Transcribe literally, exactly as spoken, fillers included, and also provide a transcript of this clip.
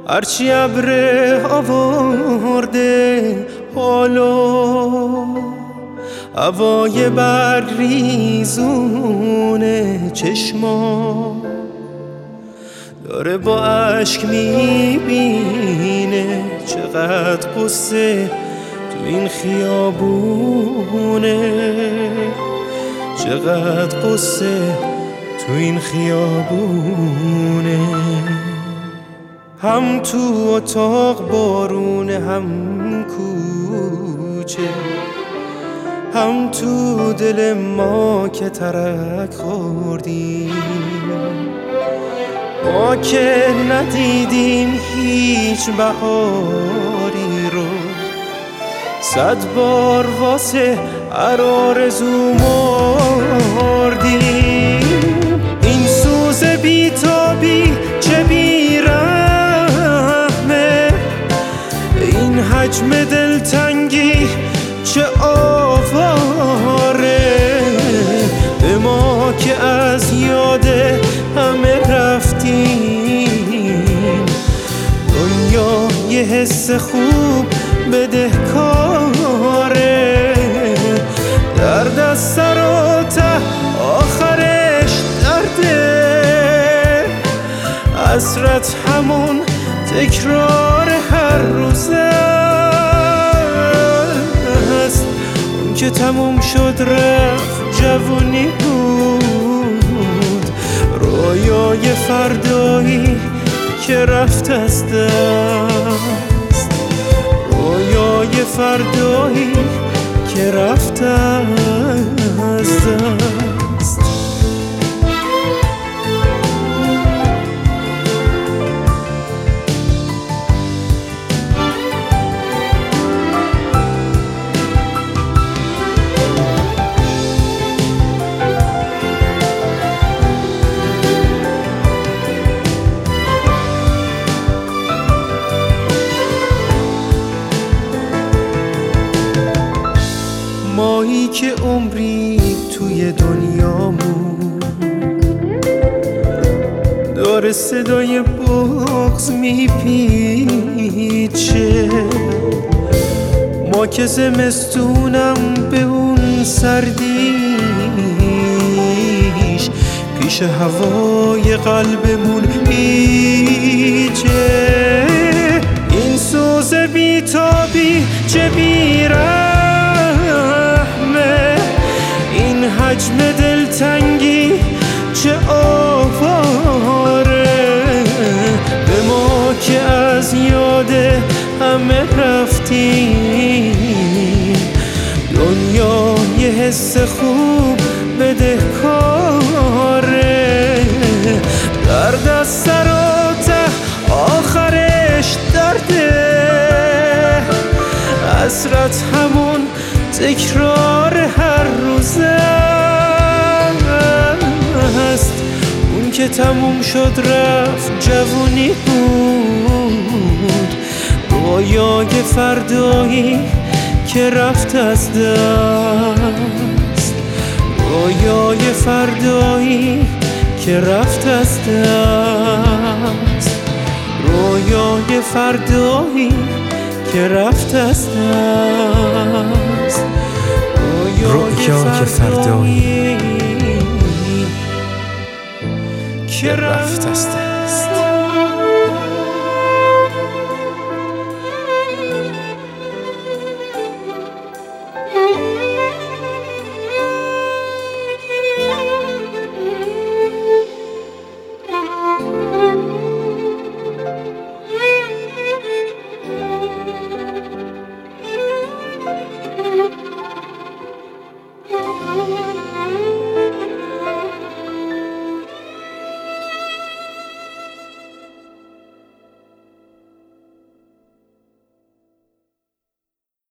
هرچی ابر آورده حالا هوای برریزونه چشما داره با عشق میبینه چقدر قصه تو این خیابونه، چقدر قصه تو این خیابونه. هم تو اتاق بارونه، هم کوچه، هم تو دل ما که ترک خوردیم، ما که ندیدیم هیچ بهاری رو، صد بار واسه هر آرزو مردیم. این سوز بیتابی چه بیرحمه، این حجم دلتنگی چه آواره، به ما که از یاد همه رفتیم. دنیا یه حس خوب بدهکاره، درد از سر و ته آخرش درده، حسرت همون تکرار هر روزه است. اون که تموم شد رفت جوونی بود، رویای فردایی که رفت از دست، رویای فردایی که رفت از دست. مایی که عمری توی دنیامون داره صدای بغض میپیچه، ما که زمستونم به اون سردیش پیش هوای قلبمون پیچه. این سوز بیتابی چه بیرحمه، این حجم دلتنگی چه آواره، به ما که از یاد همه رفتیم. دنیا یه حس خوب بدهکاره، درد از سر و ته آخرش درده، حسرت همون تکرار هر روزه است. اون که تموم شد رفت جوونی بود، رویای فردایی که رفت از دست، رویای فردایی که رفت از دست، رویای فردایی که رفت از دست، رویای فردایی که رفت از دست.